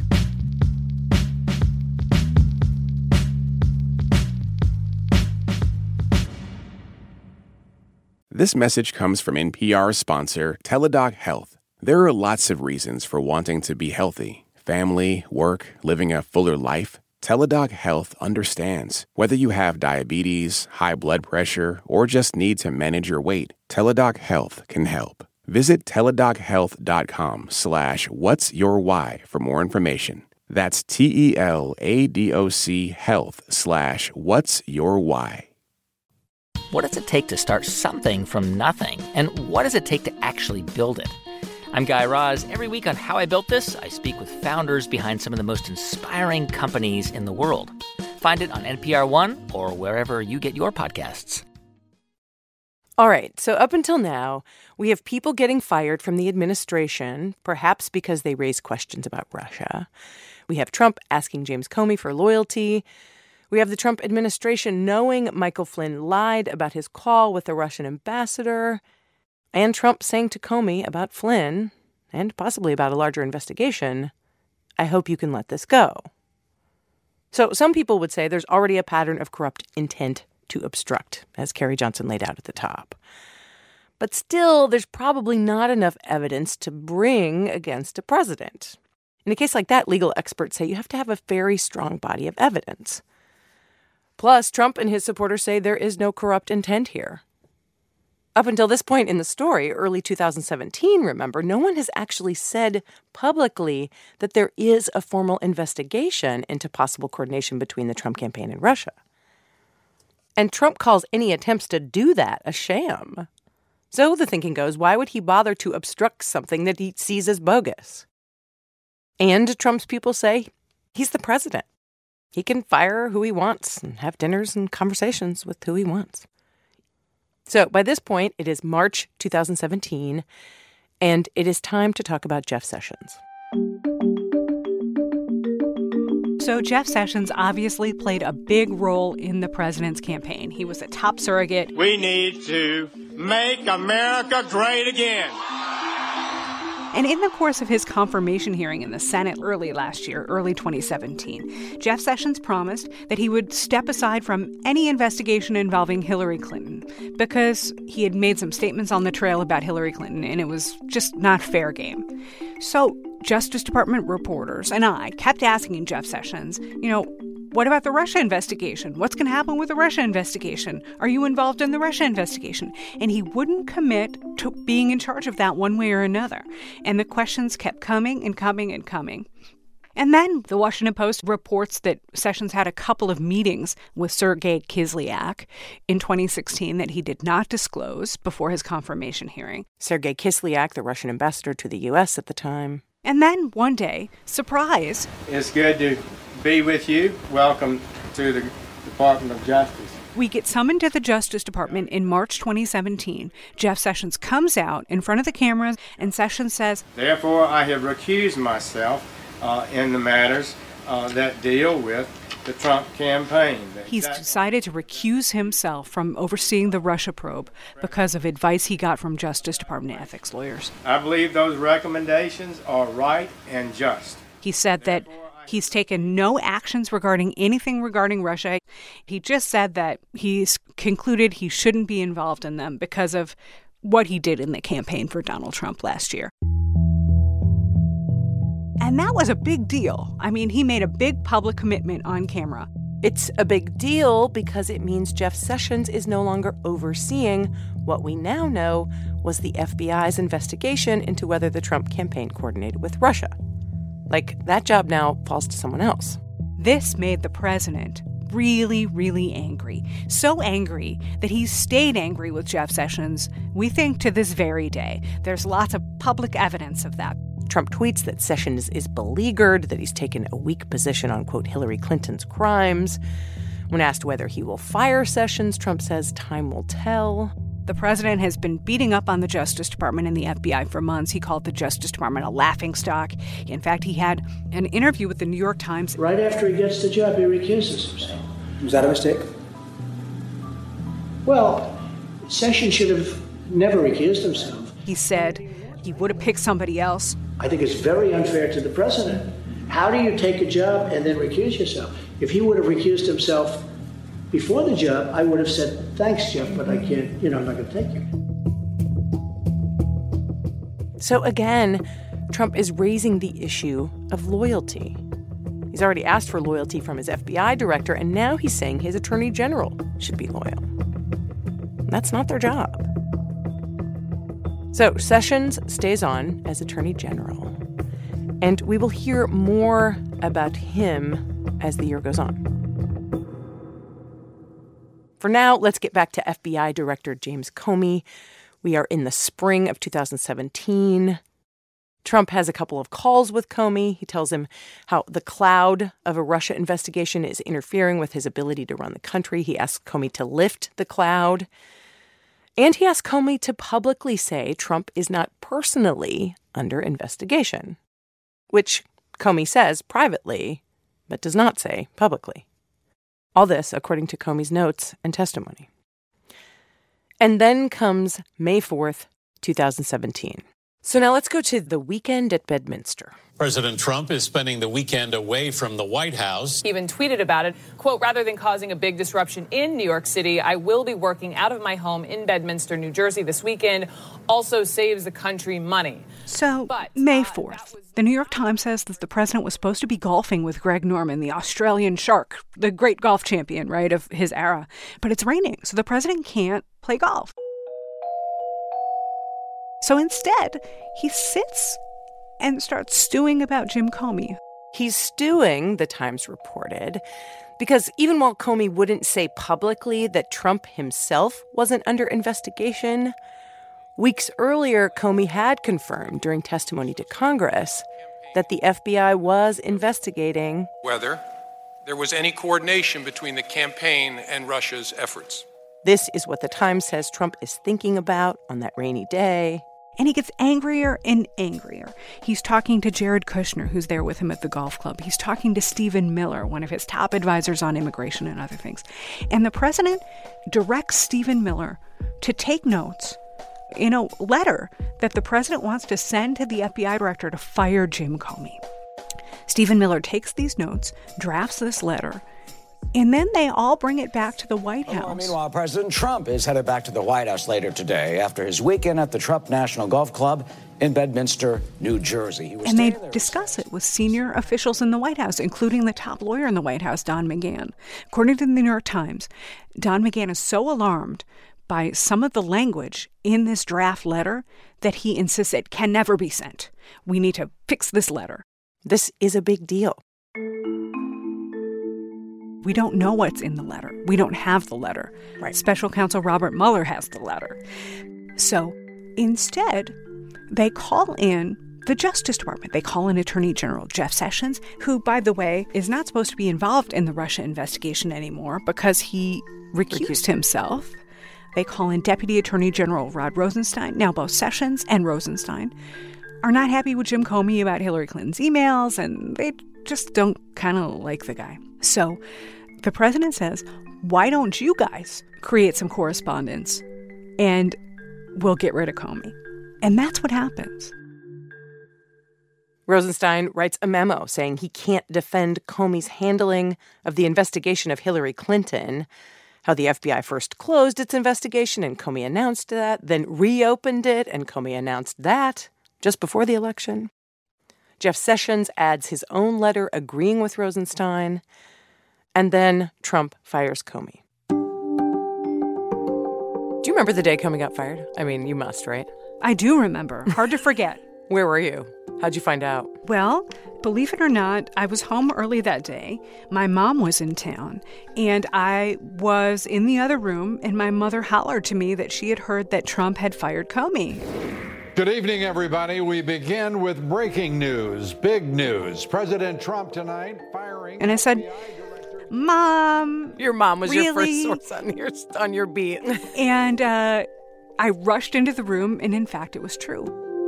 This message comes from N P R sponsor Teladoc Health. There are lots of reasons for wanting to be healthy. Family, work, living a fuller life. Teladoc Health understands. Whether you have diabetes, high blood pressure, or just need to manage your weight, Teladoc Health can help. Visit teladochealth.com slash what's your why for more information. That's T-E-L-A-D-O-C health slash what's your why. What does it take to start something from nothing? And what does it take to actually build it? I'm Guy Raz. Every week on How I Built This, I speak with founders behind some of the most inspiring companies in the world. Find it on N P R One or wherever you get your podcasts. All right, so up until now, we have people getting fired from the administration, perhaps because they raise questions about Russia. We have Trump asking James Comey for loyalty. We have the Trump administration knowing Michael Flynn lied about his call with the Russian ambassador. And Trump saying to Comey about Flynn, and possibly about a larger investigation, I hope you can let this go. So some people would say there's already a pattern of corrupt intent to obstruct, as Carrie Johnson laid out at the top. But still, there's probably not enough evidence to bring against a president. In a case like that, legal experts say you have to have a very strong body of evidence. Plus, Trump and his supporters say there is no corrupt intent here. Up until this point in the story, early two thousand seventeen, remember, no one has actually said publicly that there is a formal investigation into possible coordination between the Trump campaign and Russia. And Trump calls any attempts to do that a sham. So the thinking goes, why would he bother to obstruct something that he sees as bogus? And Trump's people say he's the president. He can fire who he wants and have dinners and conversations with who he wants. So by this point, it is March two thousand seventeen, and it is time to talk about Jeff Sessions. So Jeff Sessions obviously played a big role in the president's campaign. He was a top surrogate. We need to make America great again. And in the course of his confirmation hearing in the Senate early last year, early twenty seventeen, Jeff Sessions promised that he would step aside from any investigation involving Hillary Clinton because he had made some statements on the trail about Hillary Clinton, and it was just not fair game. So Justice Department reporters and I kept asking Jeff Sessions, you know, what about the Russia investigation? What's going to happen with the Russia investigation? Are you involved in the Russia investigation? And he wouldn't commit to being in charge of that one way or another. And the questions kept coming and coming and coming. And then the Washington Post reports that Sessions had a couple of meetings with Sergei Kislyak in twenty sixteen that he did not disclose before his confirmation hearing. Sergei Kislyak, the Russian ambassador to the U S at the time. And then one day, surprise. It's good to be with you. Welcome to the Department of Justice. We get summoned to the Justice Department in March twenty seventeen. Jeff Sessions comes out in front of the cameras, and Sessions says, Therefore, I have recused myself uh, in the matters uh, that deal with the Trump campaign. He's decided to recuse himself from overseeing the Russia probe because of advice he got from Justice Department ethics lawyers. I believe those recommendations are right and just. He said that he's taken no actions regarding anything regarding Russia. He just said that he's concluded he shouldn't be involved in them because of what he did in the campaign for Donald Trump last year. And that was a big deal. I mean, he made a big public commitment on camera. It's a big deal because it means Jeff Sessions is no longer overseeing what we now know was the F B I's investigation into whether the Trump campaign coordinated with Russia. Like, that job now falls to someone else. This made the president really, really angry. So angry that he's stayed angry with Jeff Sessions, we think, to this very day. There's lots of public evidence of that. Trump tweets that Sessions is beleaguered, that he's taken a weak position on, quote, Hillary Clinton's crimes. When asked whether he will fire Sessions, Trump says time will tell. The president has been beating up on the Justice Department and the F B I for months. He called the Justice Department a laughingstock. In fact, he had an interview with the New York Times. Right after he gets the job, he recuses himself. Was that a mistake? Well, Sessions should have never recused himself. He said he would have picked somebody else. I think it's very unfair to the president. How do you take a job and then recuse yourself? If he would have recused himself before the job, I would have said, thanks, Jeff, but I can't, you know, I'm not going to take you. So again, Trump is raising the issue of loyalty. He's already asked for loyalty from his F B I director, and now he's saying his attorney general should be loyal. That's not their job. So Sessions stays on as attorney general, and we will hear more about him as the year goes on. For now, let's get back to F B I Director James Comey. We are in the spring of two thousand seventeen. Trump has a couple of calls with Comey. He tells him how the cloud of a Russia investigation is interfering with his ability to run the country. He asks Comey to lift the cloud. And he asks Comey to publicly say Trump is not personally under investigation, which Comey says privately, but does not say publicly. All this according to Comey's notes and testimony. And then comes May fourth, twenty seventeen. So now let's go to the weekend at Bedminster. President Trump is spending the weekend away from the White House. He even tweeted about it. Quote, rather than causing a big disruption in New York City, I will be working out of my home in Bedminster, New Jersey this weekend. Also saves the country money. So, but, May uh, fourth, was... the New York Times says that the president was supposed to be golfing with Greg Norman, the Australian shark, the great golf champion, right, of his era. But it's raining, so the president can't play golf. So instead, he sits and starts stewing about Jim Comey. He's stewing, the Times reported, because even while Comey wouldn't say publicly that Trump himself wasn't under investigation, weeks earlier, Comey had confirmed during testimony to Congress that the F B I was investigating whether there was any coordination between the campaign and Russia's efforts. This is what the Times says Trump is thinking about on that rainy day. And he gets angrier and angrier. He's talking to Jared Kushner, who's there with him at the golf club. He's talking to Stephen Miller, one of his top advisors on immigration and other things. And the president directs Stephen Miller to take notes in a letter that the president wants to send to the F B I director to fire Jim Comey. Stephen Miller takes these notes, drafts this letter, and then they all bring it back to the White House. Well, meanwhile, President Trump is headed back to the White House later today after his weekend at the Trump National Golf Club in Bedminster, New Jersey. He was and they there. discuss it with senior officials in the White House, including the top lawyer in the White House, Don McGahn. According to the New York Times, Don McGahn is so alarmed by some of the language in this draft letter that he insists it can never be sent. We need to fix this letter. This is a big deal. We don't know what's in the letter. We don't have the letter. Right. Special counsel Robert Mueller has the letter. So instead, they call in the Justice Department. They call in Attorney General Jeff Sessions, who, by the way, is not supposed to be involved in the Russia investigation anymore because he recused, recused. himself. They call in Deputy Attorney General Rod Rosenstein. Now, both Sessions and Rosenstein are not happy with Jim Comey about Hillary Clinton's emails, and they just don't kind of like the guy. So the president says, why don't you guys create some correspondence and we'll get rid of Comey? And that's what happens. Rosenstein writes a memo saying he can't defend Comey's handling of the investigation of Hillary Clinton, how the F B I first closed its investigation and Comey announced that, then reopened it and Comey announced that just before the election. Jeff Sessions adds his own letter agreeing with Rosenstein, and then Trump fires Comey. Do you remember the day Comey got fired? I mean, you must, right? I do remember. Hard to forget. Where were you? How'd you find out? Well, believe it or not, I was home early that day. My mom was in town, and I was in the other room, and my mother hollered to me that she had heard that Trump had fired Comey. Good evening, everybody. We begin with breaking news, big news. President Trump tonight firing... And I said, Mom... Your mom was really? your first source on your, on your beat. And uh, I rushed into the room, and in fact, it was true.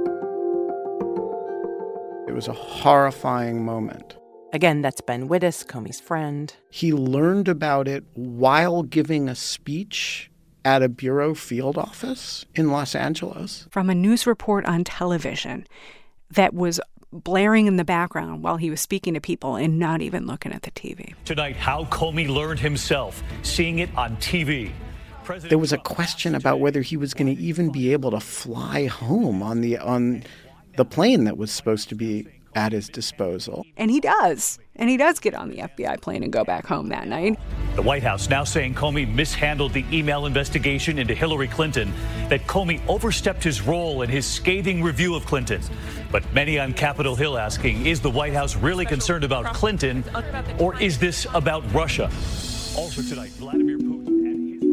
It was a horrifying moment. Again, that's Ben Wittes, Comey's friend. He learned about it while giving a speech at a bureau field office in Los Angeles. From a news report on television that was blaring in the background while he was speaking to people and not even looking at the T V. Tonight, how Comey learned himself, seeing it on T V. There was a question about whether he was going to even be able to fly home on the on the plane that was supposed to be at his disposal. And he does. And he does get on the F B I plane and go back home that night. The White House now saying Comey mishandled the email investigation into Hillary Clinton, that Comey overstepped his role in his scathing review of Clinton. But many on Capitol Hill asking, is the White House really concerned about Clinton, or is this about Russia? Also tonight, Vladimir Putin and his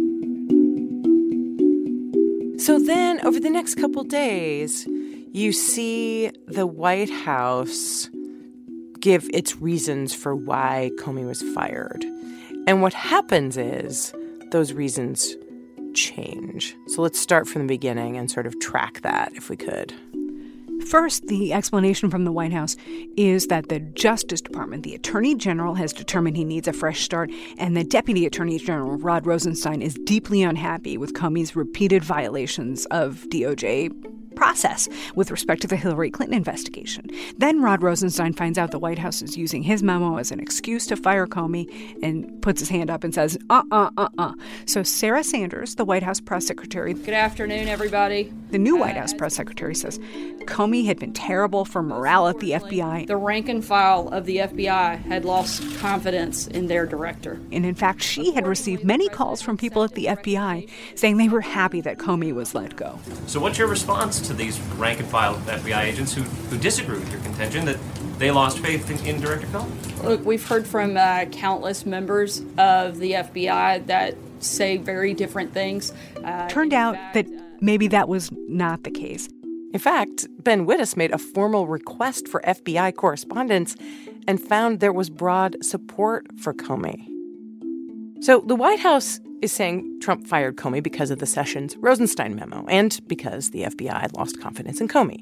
reaction. So then, over the next couple days, you see the White House give its reasons for why Comey was fired. And what happens is those reasons change. So let's start from the beginning and sort of track that, if we could. First, the explanation from the White House is that the Justice Department, the Attorney General, has determined he needs a fresh start, and the Deputy Attorney General, Rod Rosenstein, is deeply unhappy with Comey's repeated violations of D O J process with respect to the Hillary Clinton investigation. Then Rod Rosenstein finds out the White House is using his memo as an excuse to fire Comey and puts his hand up and says, uh-uh, uh-uh. So Sarah Sanders, the White House press secretary. Good afternoon, everybody. The new White House press secretary says Comey had been terrible for morale at the F B I. The rank and file of the F B I had lost confidence in their director. And in fact, she had received many calls from people at the F B I saying they were happy that Comey was let go. So what's your response to these rank and file F B I agents who, who disagree with your contention that they lost faith in, in Director Comey? Look, we've heard from uh, countless members of the F B I that say very different things. Uh, Turned out fact, that maybe that was not the case. In fact, Ben Wittes made a formal request for F B I correspondence and found there was broad support for Comey. So the White House is saying Trump fired Comey because of the Sessions-Rosenstein memo and because the F B I had lost confidence in Comey.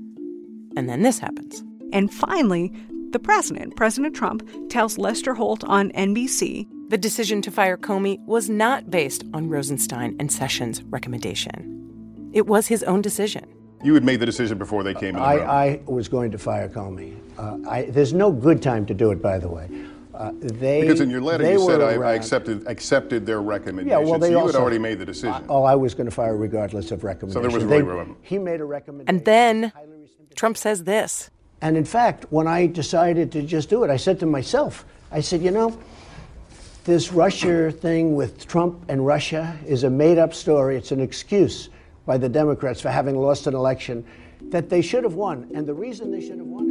And then this happens. And finally, the president, President Trump, tells Lester Holt on N B C the decision to fire Comey was not based on Rosenstein and Sessions' recommendation. It was his own decision. You had made the decision before they came in the I, room. I was going to fire Comey. Uh, I, there's no good time to do it, by the way. Uh, they, because in your letter they you said were, I, uh, I accepted accepted their recommendation. Yeah, well, they so you also, had already made the decision. Uh, oh, I was going to fire regardless of recommendation. So there was they, really He made a recommendation. And then Trump says this. And in fact, when I decided to just do it, I said to myself, I said, you know, this Russia thing with Trump and Russia is a made-up story. It's an excuse by the Democrats for having lost an election that they should have won. And the reason they should have won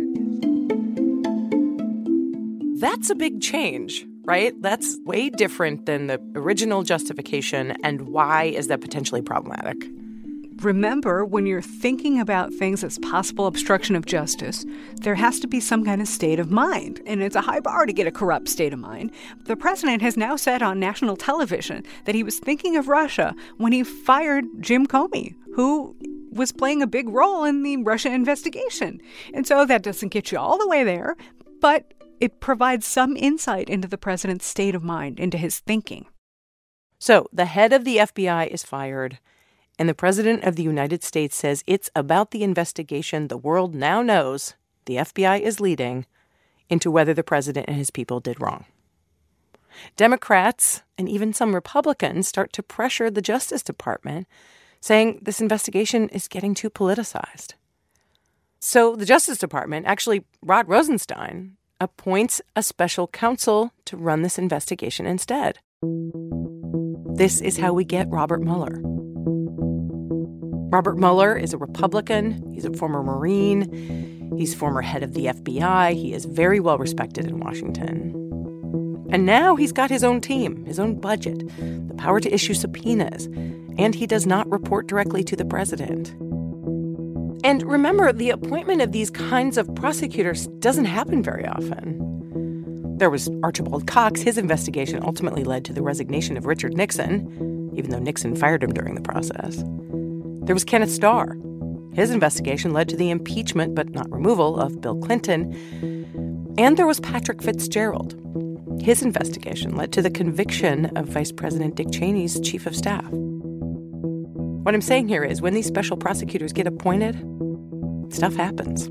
it is... That's a big change, right? That's way different than the original justification. And why is that potentially problematic? Remember, when you're thinking about things as possible obstruction of justice, there has to be some kind of state of mind. And it's a high bar to get a corrupt state of mind. The president has now said on national television that he was thinking of Russia when he fired Jim Comey, who was playing a big role in the Russia investigation. And so that doesn't get you all the way there, but it provides some insight into the president's state of mind, into his thinking. So the head of the F B I is fired. And the President of the United States says it's about the investigation the world now knows the F B I is leading into whether the president and his people did wrong. Democrats and even some Republicans start to pressure the Justice Department, saying this investigation is getting too politicized. So the Justice Department, actually Rod Rosenstein, appoints a special counsel to run this investigation instead. This is how we get Robert Mueller. Robert Mueller is a Republican. He's a former Marine. He's former head of the F B I. He is very well respected in Washington. And now he's got his own team, his own budget, the power to issue subpoenas, and he does not report directly to the president. And remember, the appointment of these kinds of prosecutors doesn't happen very often. There was Archibald Cox. His investigation ultimately led to the resignation of Richard Nixon. even though Nixon fired him during the process. There was Kenneth Starr. His investigation led to the impeachment, but not removal, of Bill Clinton. And there was Patrick Fitzgerald. His investigation led to the conviction of Vice President Dick Cheney's chief of staff. What I'm saying here is when these special prosecutors get appointed, stuff happens.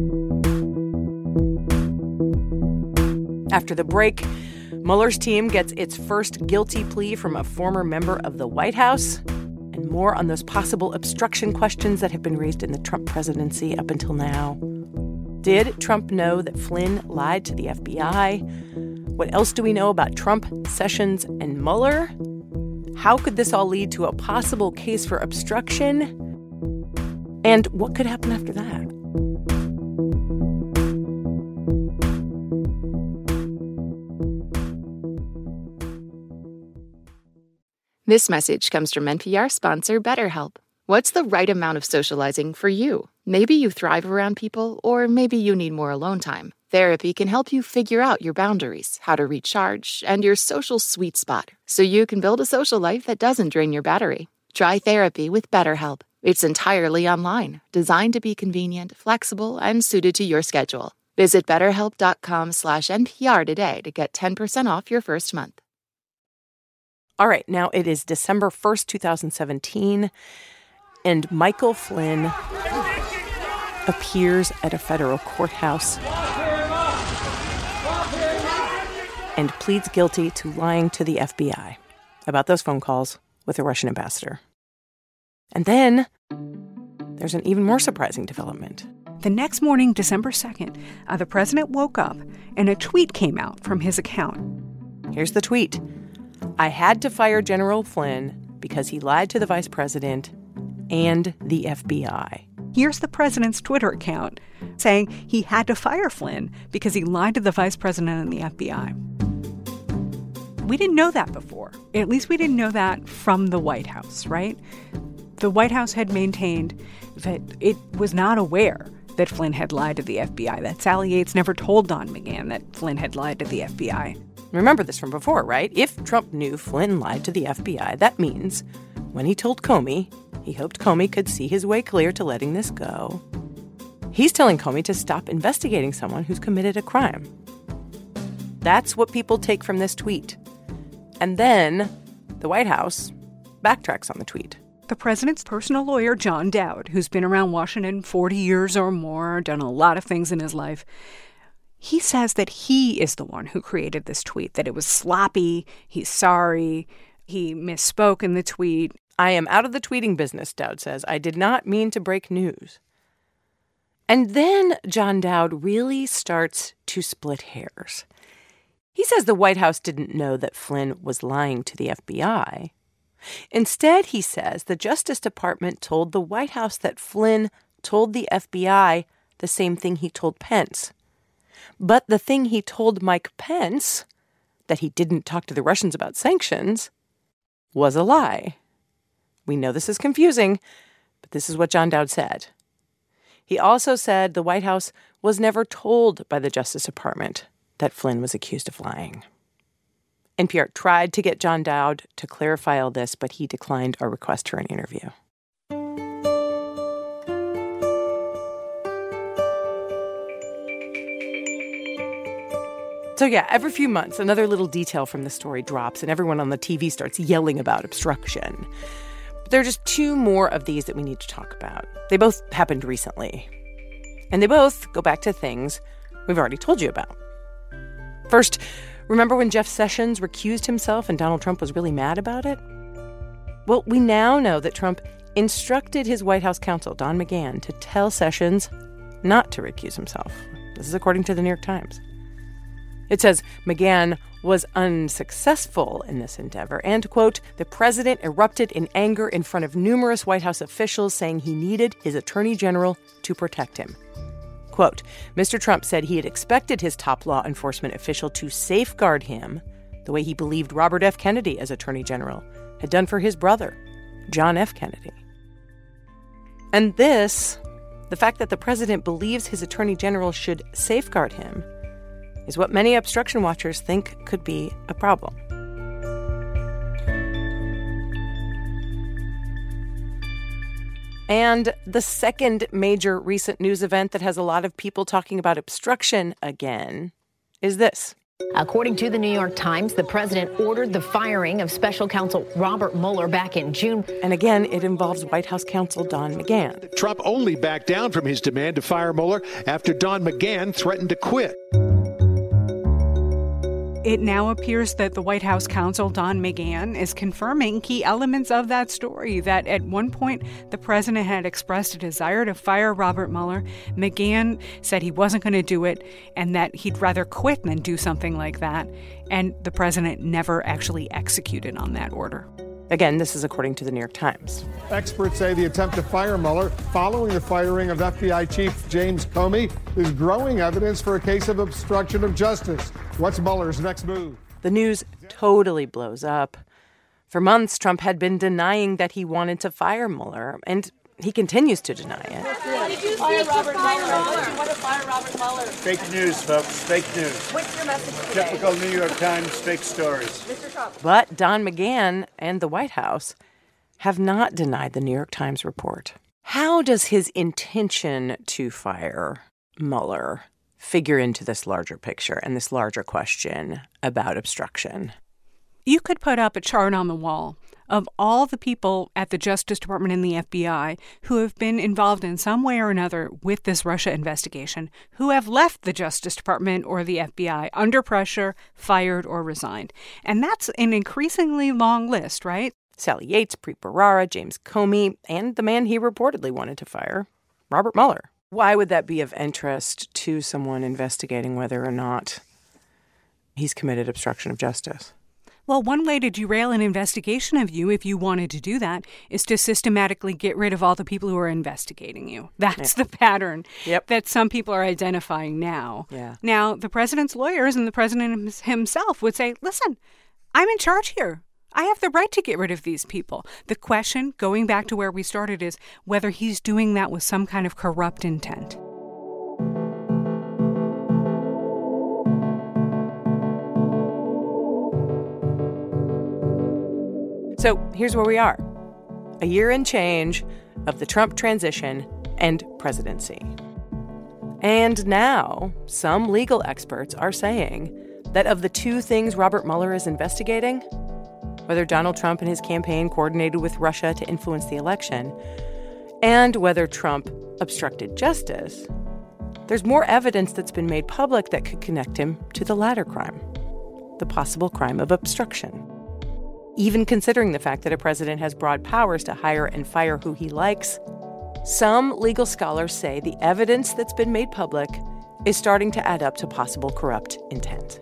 After the break, Mueller's team gets its first guilty plea from a former member of the White House, and more on those possible obstruction questions that have been raised in the Trump presidency up until now. Did Trump know that Flynn lied to the F B I? What else do we know about Trump, Sessions, and Mueller? How could this all lead to a possible case for obstruction? And what could happen after that? This message comes from N P R sponsor BetterHelp. What's the right amount of socializing for you? Maybe you thrive around people, or maybe you need more alone time. Therapy can help you figure out your boundaries, how to recharge, and your social sweet spot, so you can build a social life that doesn't drain your battery. Try therapy with BetterHelp. It's entirely online, designed to be convenient, flexible, and suited to your schedule. Visit betterhelp.com slash NPR today to get ten percent off your first month. All right, now it is December first, twenty seventeen, and Michael Flynn appears at a federal courthouse and pleads guilty to lying to the F B I about those phone calls with the Russian ambassador. And then there's an even more surprising development. The next morning, December second, uh, the president woke up and a tweet came out from his account. Here's the tweet. I had to fire General Flynn because he lied to the vice president and the F B I. Here's the president's Twitter account saying he had to fire Flynn because he lied to the vice president and the F B I. We didn't know that before. At least we didn't know that from the White House, right? The White House had maintained that it was not aware that Flynn had lied to the F B I, that Sally Yates never told Don McGahn that Flynn had lied to the F B I. Remember this from before, right? If Trump knew Flynn lied to the F B I, that means when he told Comey, he hoped Comey could see his way clear to letting this go. He's telling Comey to stop investigating someone who's committed a crime. That's what people take from this tweet. And then the White House backtracks on the tweet. The president's personal lawyer, John Dowd, who's been around Washington forty years or more, done a lot of things in his life, he says that he is the one who created this tweet, that it was sloppy, he's sorry, he misspoke in the tweet. I am out of the tweeting business, Dowd says. I did not mean to break news. And then John Dowd really starts to split hairs. He says the White House didn't know that Flynn was lying to the F B I. Instead, he says the Justice Department told the White House that Flynn told the F B I the same thing he told Pence. But the thing he told Mike Pence, that he didn't talk to the Russians about sanctions, was a lie. We know this is confusing, but this is what John Dowd said. He also said the White House was never told by the Justice Department that Flynn was accused of lying. N P R tried to get John Dowd to clarify all this, but he declined our request for an interview. So yeah, every few months, another little detail from the story drops and everyone on the T V starts yelling about obstruction. But there are just two more of these that we need to talk about. They both happened recently. And they both go back to things we've already told you about. First, remember when Jeff Sessions recused himself and Donald Trump was really mad about it? Well, we now know that Trump instructed his White House counsel, Don McGahn, to tell Sessions not to recuse himself. This is according to the New York Times. It says McGahn was unsuccessful in this endeavor and, quote, the president erupted in anger in front of numerous White House officials, saying he needed his attorney general to protect him. Quote, Mister Trump said he had expected his top law enforcement official to safeguard him the way he believed Robert F. Kennedy, as attorney general, had done for his brother, John F. Kennedy. And this, the fact that the president believes his attorney general should safeguard him, is what many obstruction watchers think could be a problem. And the second major recent news event that has a lot of people talking about obstruction again is this. According to the New York Times, the president ordered the firing of special counsel Robert Mueller back in June. And again, it involves White House counsel Don McGahn. Trump only backed down from his demand to fire Mueller after Don McGahn threatened to quit. It now appears that the White House counsel, Don McGahn, is confirming key elements of that story, that at one point the president had expressed a desire to fire Robert Mueller. McGahn said he wasn't going to do it and that he'd rather quit than do something like that. And the president never actually executed on that order. Again, this is according to the New York Times. Experts say the attempt to fire Mueller following the firing of F B I Chief James Comey is growing evidence for a case of obstruction of justice. What's Mueller's next move? The news totally blows up. For months, Trump had been denying that he wanted to fire Mueller, and he continues to deny it. What did you fire Robert Mueller? You want to fire Robert Mueller? Fake news, folks. Fake news. What's your message today? Typical New York Times fake stories. Mister Trump. But Don McGahn and the White House have not denied the New York Times report. How does his intention to fire Mueller figure into this larger picture and this larger question about obstruction? You could put up a chart on the wall of all the people at the Justice Department and the F B I who have been involved in some way or another with this Russia investigation, who have left the Justice Department or the F B I under pressure, fired, or resigned. And that's an increasingly long list, right? Sally Yates, Preet Bharara, James Comey, and the man he reportedly wanted to fire, Robert Mueller. Why would that be of interest to someone investigating whether or not he's committed obstruction of justice? Well, one way to derail an investigation of you, if you wanted to do that, is to systematically get rid of all the people who are investigating you. That's yeah. the pattern yep. that some people are identifying now. Yeah. Now, the president's lawyers and the president himself would say, listen, I'm in charge here. I have the right to get rid of these people. The question, going back to where we started, is whether he's doing that with some kind of corrupt intent. So here's where we are. A year and change of the Trump transition and presidency. And now some legal experts are saying that of the two things Robert Mueller is investigating, whether Donald Trump and his campaign coordinated with Russia to influence the election, and whether Trump obstructed justice, there's more evidence that's been made public that could connect him to the latter crime, the possible crime of obstruction. Even considering the fact that a president has broad powers to hire and fire who he likes, some legal scholars say the evidence that's been made public is starting to add up to possible corrupt intent.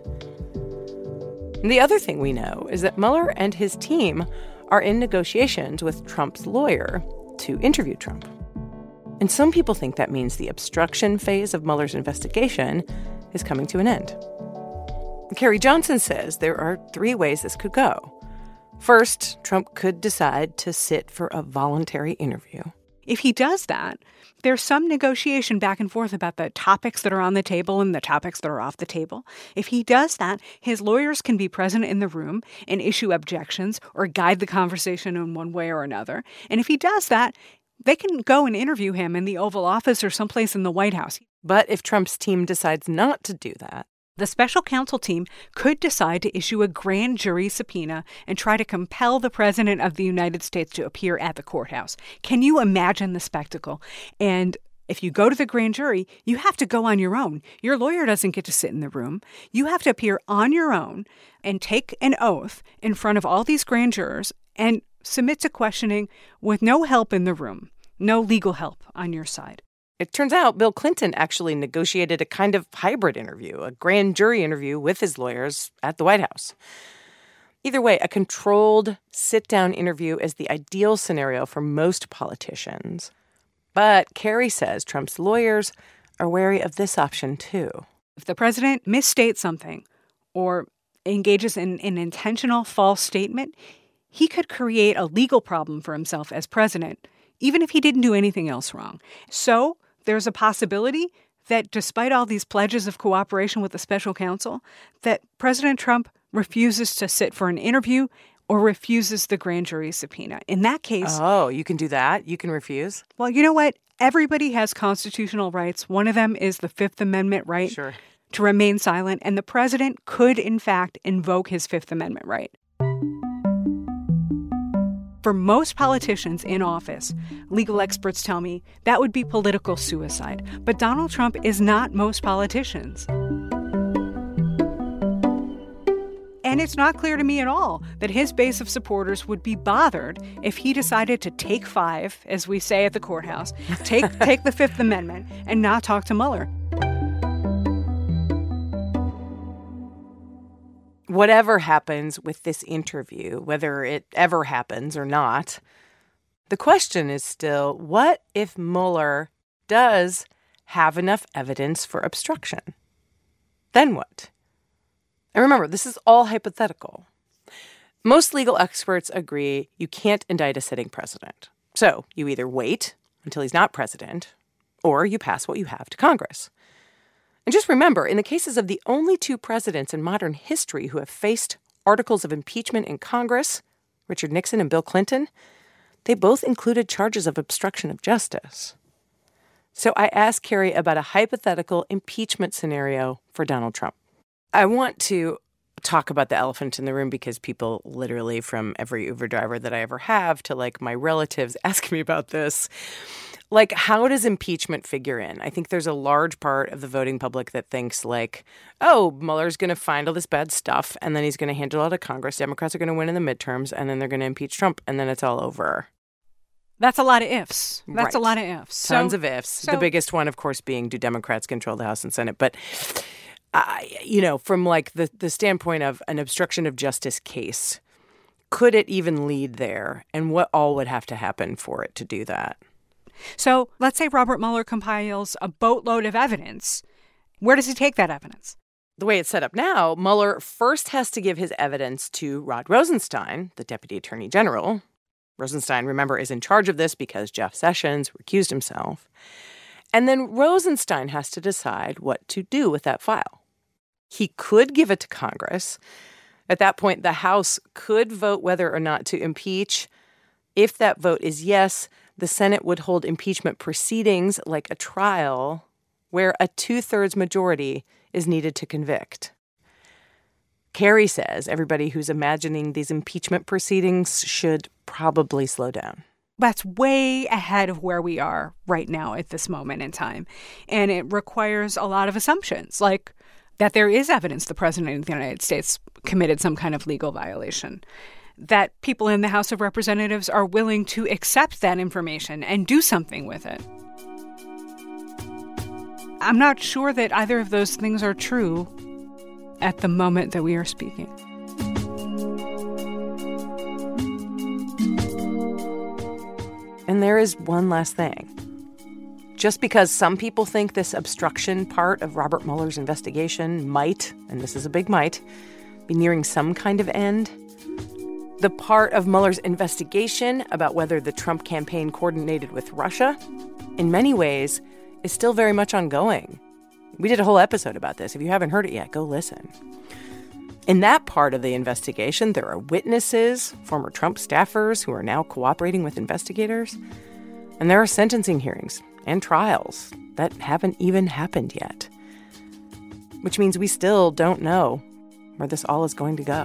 And the other thing we know is that Mueller and his team are in negotiations with Trump's lawyer to interview Trump. And some people think that means the obstruction phase of Mueller's investigation is coming to an end. Carrie Johnson says there are three ways this could go. First, Trump could decide to sit for a voluntary interview. If he does that, there's some negotiation back and forth about the topics that are on the table and the topics that are off the table. If he does that, his lawyers can be present in the room and issue objections or guide the conversation in one way or another. And if he does that, they can go and interview him in the Oval Office or someplace in the White House. But if Trump's team decides not to do that, the special counsel team could decide to issue a grand jury subpoena and try to compel the president of the United States to appear at the courthouse. Can you imagine the spectacle? And if you go to the grand jury, you have to go on your own. Your lawyer doesn't get to sit in the room. You have to appear on your own and take an oath in front of all these grand jurors and submit to questioning with no help in the room, no legal help on your side. It turns out Bill Clinton actually negotiated a kind of hybrid interview, a grand jury interview with his lawyers at the White House. Either way, a controlled sit-down interview is the ideal scenario for most politicians. But Carrie says Trump's lawyers are wary of this option, too. If the president misstates something or engages in an intentional false statement, he could create a legal problem for himself as president, even if he didn't do anything else wrong. So there's a possibility that despite all these pledges of cooperation with the special counsel, that President Trump refuses to sit for an interview or refuses the grand jury subpoena. In that case... Oh, you can do that? You can refuse? Well, you know what? Everybody has constitutional rights. One of them is the Fifth Amendment right sure. to remain silent, and the president could, in fact, invoke his Fifth Amendment right. For most politicians in office, legal experts tell me that would be political suicide. But Donald Trump is not most politicians. And it's not clear to me at all that his base of supporters would be bothered if he decided to take five, as we say at the courthouse, take take the Fifth Amendment and not talk to Mueller. Whatever happens with this interview, whether it ever happens or not, the question is still, what if Mueller does have enough evidence for obstruction? Then what? And remember, this is all hypothetical. Most legal experts agree you can't indict a sitting president. So you either wait until he's not president, or you pass what you have to Congress. And just remember, in the cases of the only two presidents in modern history who have faced articles of impeachment in Congress, Richard Nixon and Bill Clinton, they both included charges of obstruction of justice. So I asked Carrie about a hypothetical impeachment scenario for Donald Trump. I want to talk about the elephant in the room because people literally from every Uber driver that I ever have to like my relatives ask me about this. Like, how does impeachment figure in? I think there's a large part of the voting public that thinks like, oh, Mueller's going to find all this bad stuff and then he's going to hand it all to Congress. Democrats are going to win in the midterms and then they're going to impeach Trump and then it's all over. That's a lot of ifs. That's right. a lot of ifs. Tons so, of ifs. So, the biggest one, of course, being do Democrats control the House and Senate? But Uh, you know, from like the, the standpoint of an obstruction of justice case, could it even lead there? And what all would have to happen for it to do that? So let's say Robert Mueller compiles a boatload of evidence. Where does he take that evidence? The way it's set up now, Mueller first has to give his evidence to Rod Rosenstein, the Deputy Attorney General. Rosenstein, remember, is in charge of this because Jeff Sessions recused himself. And then Rosenstein has to decide what to do with that file. He could give it to Congress. At that point, the House could vote whether or not to impeach. If that vote is yes, the Senate would hold impeachment proceedings like a trial where a two-thirds majority is needed to convict. Carrie says everybody who's imagining these impeachment proceedings should probably slow down. That's way ahead of where we are right now at this moment in time. And it requires a lot of assumptions, like that there is evidence the president of the United States committed some kind of legal violation, that people in the House of Representatives are willing to accept that information and do something with it. I'm not sure that either of those things are true at the moment that we are speaking. And there is one last thing. Just because some people think this obstruction part of Robert Mueller's investigation might, and this is a big might, be nearing some kind of end, the part of Mueller's investigation about whether the Trump campaign coordinated with Russia, in many ways, is still very much ongoing. We did a whole episode about this. If you haven't heard it yet, go listen. In that part of the investigation, there are witnesses, former Trump staffers who are now cooperating with investigators, and there are sentencing hearings and trials that haven't even happened yet, which means we still don't know where this all is going to go.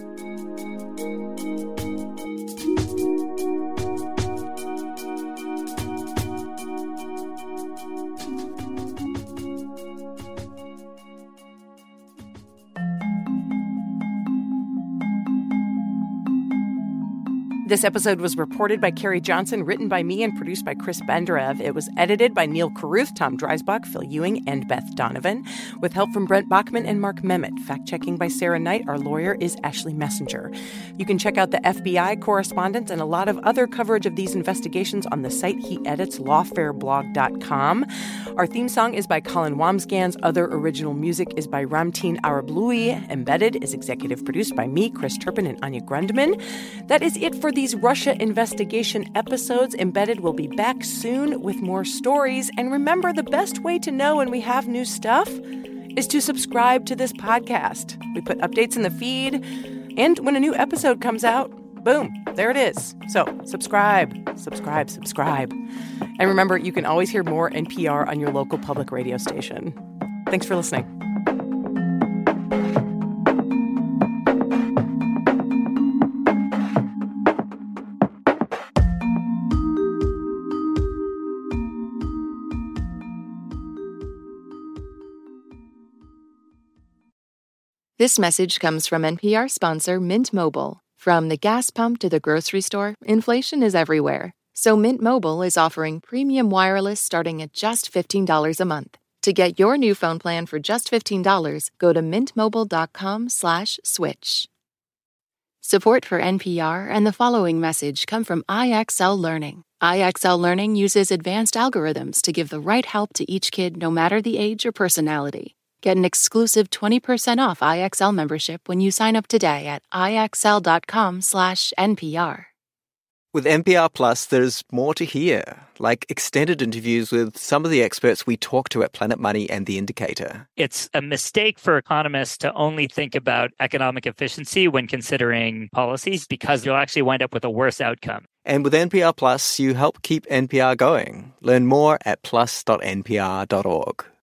This episode was reported by Carrie Johnson, written by me, and produced by Chris Benderev. It was edited by Neil Carruth, Tom Dreisbach, Phil Ewing, and Beth Donovan, with help from Brent Bachman and Mark Memmott. Fact-checking by Sarah Knight. Our lawyer is Ashley Messenger. You can check out the F B I correspondence and a lot of other coverage of these investigations on the site he edits, lawfare blog dot com. Our theme song is by Colin Wamsgans. Other original music is by Ramtin Arablouei. Embedded is executive produced by me, Chris Turpin, and Anya Grundman. That is it for these Russia investigation episodes. Embedded will be back soon with more stories. And remember, the best way to know when we have new stuff is to subscribe to this podcast. We put updates in the feed, And when a new episode comes out, boom, there it is. So subscribe, subscribe, subscribe. And remember, you can always hear more N P R on your local public radio station. Thanks for listening. This message comes from N P R sponsor Mint Mobile. From the gas pump to the grocery store, inflation is everywhere. So Mint Mobile is offering premium wireless starting at just fifteen dollars a month. To get your new phone plan for just fifteen dollars, go to mintmobile.com slash switch. Support for N P R and the following message come from I X L Learning. I X L Learning uses advanced algorithms to give the right help to each kid no matter the age or personality. Get an exclusive twenty percent off I X L membership when you sign up today at ixl.com slash NPR. With N P R Plus, there's more to hear, like extended interviews with some of the experts we talk to at Planet Money and The Indicator. It's a mistake for economists to only think about economic efficiency when considering policies because you'll actually wind up with a worse outcome. And with N P R Plus, you help keep N P R going. Learn more at plus dot n p r dot org.